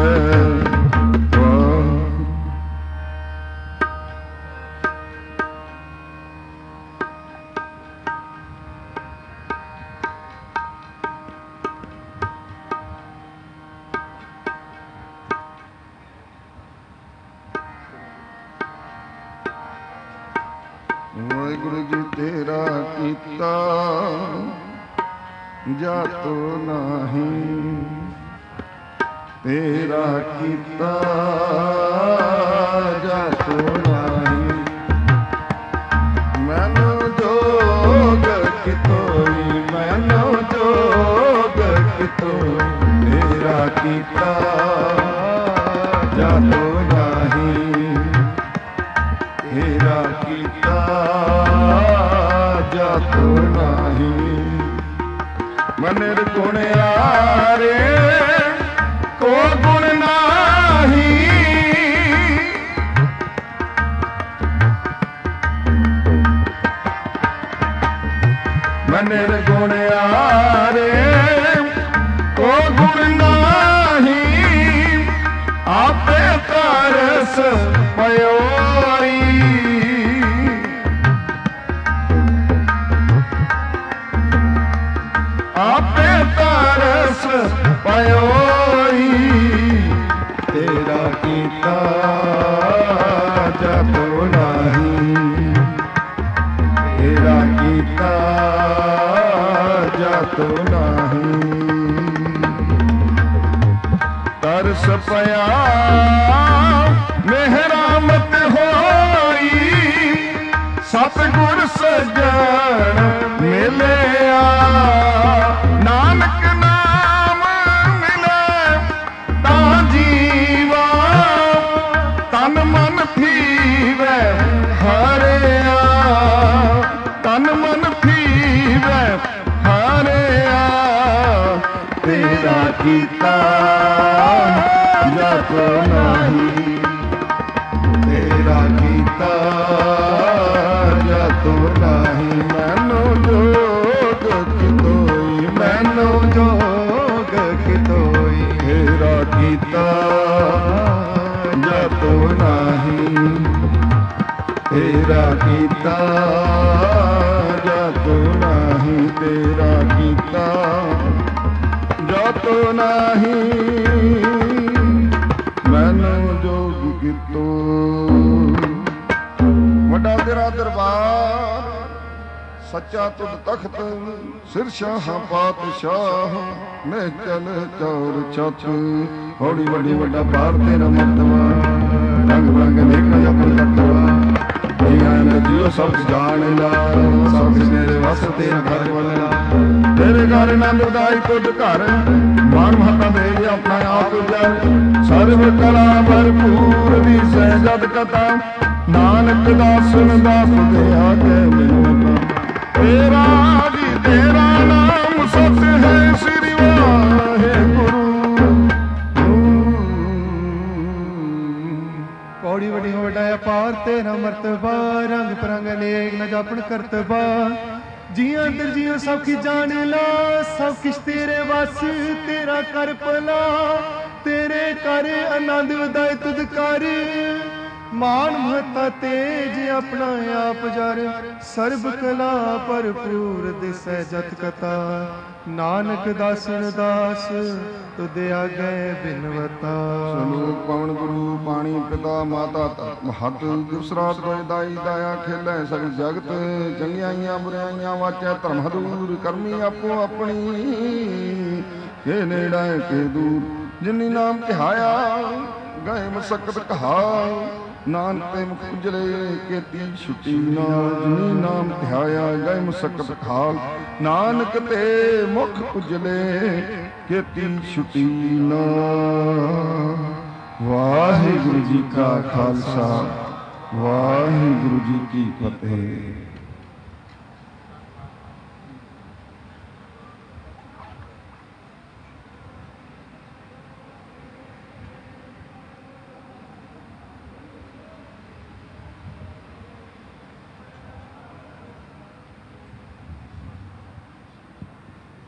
ਵਾਹਿਗੁਰੂ ਜੀ ਤੇਰਾ ਕੀਤਾ ਜਾਤੋ ਨਹੀਂ, ਤੇਰਾ ਕੀਤਾ ਜਾਤੋ ਨਹੀਂ। ਕੀਤਾ ਜਾਤੋ ਨਹੀਂ, ਤੇਰਾ ਕੀਤਾ ਜਾਤੋ ਨਹੀਂ। ਮਨ ਨਿਰਗੁਣ ਆਰੇ ਕੋ ਗੁਣ ਨਹੀਂ, ਮਨ ਨਿਰਗੁਣ ਆਰੇ ਕੋ ਗੁਣ ਨਹੀਂ, ਆਪੇ ਤਰਸ ਪਇਓਰੀ। ਆਪੇ ਤਰਸ ਪਇਓਰੀ, ਤੇਰਾ ਕੀਤਾ ਜਾਤੋ ਨਹੀਂ, ਤੇਰਾ ਕੀਤਾ ਜਾਤੋ ਨਹੀਂ। ਤਰਸ ਪਿਆ ਮਿਹਰਾਮਤ ਹੋਈ, ਸਤਿਗੁਰ ਸਜਣ ਮਿਲਿਆ। ਨਾਨਕ ਨਾਮ ਮਿਲੇ ਤਾਂ ਜੀਵਾ, ਤਨ ਮਨ ਫੀਵੈ ਹਰਿਆ, ਤਨ ਮਨ ਫੀਵੈ ਹਰਿਆ। ਤੇਰਾ ਕੀਤਾ ਜਾਤੋ ਨਹੀਂ, ਤੇਰਾ ਕੀਤਾ ਜਾਤੋ ਨਹੀਂ। ਮੈਨੂੰ ਜੋਗ ਕਿਤੋਈ, ਮੈਨੂੰ ਜੋਗ ਕਿਤੋਈ, ਤੇਰਾ ਕੀਤਾ ਜਾਤੋ ਨਹੀਂ, ਤੇਰਾ ਕੀਤਾ ਜਾਤੋ ਨਹੀਂ, ਤੇਰਾ ਕੀਤਾ ਜਾਤੋ ਨਹੀਂ। ਮੈਨੂੰ ਜੋਗ ਕਿਤੋ ਵੱਡਾ ਤੇਰਾ ਦਰਬਾਰ, ਸੱਚਾ ਤੁਧ ਤਖਤ, ਸਿਰ ਸ਼ਾਹਾਂ ਪਾਤਸ਼ਾਹ, ਮੈਂ ਚਲ ਚੌਰ ਛੱਤ। ਹੌਲੀ ਵੱਡੀ ਵੱਡਾ ਬਾਰ ਤੇਰਾ ਮਰਤਬਾ, ਰੰਗ ਬਰੰਗ ਦੇਖਣਾ ਜਪਨ ਕਰਤਵਾ। ਜੀਆਂ ਨੇ ਜੀਓ ਸਭ ਜਾਣ ਲਾ, ਸਭ ਤੇਰੇ ਵਸ ਤੇਰਾ ਘਰ ਵੱਲਾ। ਤੇਰੇ ਘਰ ਆਨੰਦ ਉਦਾਈ ਤੁਧ ਘਰ, ਮਾਨ ਮਹਤਾ ਦੇ ਆਪਣਾ ਆਪ ਜਰ। ਸਰਬ ਕਲਾ ਭਰਪੂਰ ਦੀ ਸਹਿਜਤ ਕਥਾ, ਨਾਨਕ ਦਾਸਨ ਦਾਸ ਦੇ ਆਗੇ ਮਿਲਤਾ। ਤੇਰਾ ਜੀ ਤੇਰਾ ਨਾਮ ਸਤ ਹੈ, ਸ੍ਰੀ ਵਾਹਿਗੁਰੂ। ਪੌੜੀ ਵੱਡੀ ਹੋ ਵੱਡਾ ਅਪਾਰ ਤੇਰਾ ਮਰਤਬਾ, ਰੰਗ ਪਰੰਗ ਅਨੇਕ ਨ ਜਾਪਣ ਕਰਤਬਾ। ਜੀਆਂ ਅੰਦਰ ਜੀਓ ਸਭ ਕੀ ਜਾਣ ਲਾ, ਸਭ ਕਿਛ ਤੇਰੇ ਵਸ ਤੇਰਾ ਕਰ ਭਲਾ। ਤੇਰੇ ਕਰ ਆਨੰਦ ਵਧਾਏ ਤੁਧ ਕਰ, ਮਾਨ ਮਹਤਾ ਤੇਜ ਆਪਣਾ ਆਪ ਜਰ। ਸਰਬ ਕਲਾ ਭਰਪੂਰ ਦਿਸੈ ਜਤ ਕਥਾ, ਨਾਨਕ ਦਾਸਨ ਦਾਸ ਤੁਧ ਆਗੇ ਬਿਨਵਤਾ। ਸਲੋਕ ਪਵਨ ਗੁਰੂ ਪਾਣੀ ਪਿਤਾ ਮਾਤਾ ਮਹਤ, ਦੂਸਰਾ ਕੋਈ ਦਾਈ ਦਾਇਆ ਖੇਲੇ ਸਭ ਜਗਤ। ਚੰਗਿਆਈਆਂ ਬੁਰਾਈਆਂ ਵਾਚੈ ਧਰਮ ਹਦੂਰ, ਕਰਮੀ ਆਪੋ ਆਪਣੀ ਕੇ ਨੇੜਾ ਕੇ ਦੂਰ। ਜਿਨੀ ਨਾਮ ਧਿਆਇਆ ਗਏ ਮਸਕਤ ਕਹਾਇ, ਨਾਨਕ ਤੇ ਮੁਖ ਉਜਲੇ ਕੀਤੀ ਛੁੱਟੀ ਨਾਲ। ਜਿਨੀ ਨਾਮ ਧਿਆਇਆ ਗਏ ਮਸਕਤ ਖਾਲ, ਨਾਨਕ ਤੇ ਮੁਖ ਉਜਲੇ ਕੀਤੀ ਛੁੱਟੀ ਨਾਲ। ਵਾਹਿਗੁਰੂ ਜੀ ਕਾ ਖਾਲਸਾ, ਵਾਹਿਗੁਰੂ ਜੀ ਕੀ ਫਤਿਹ।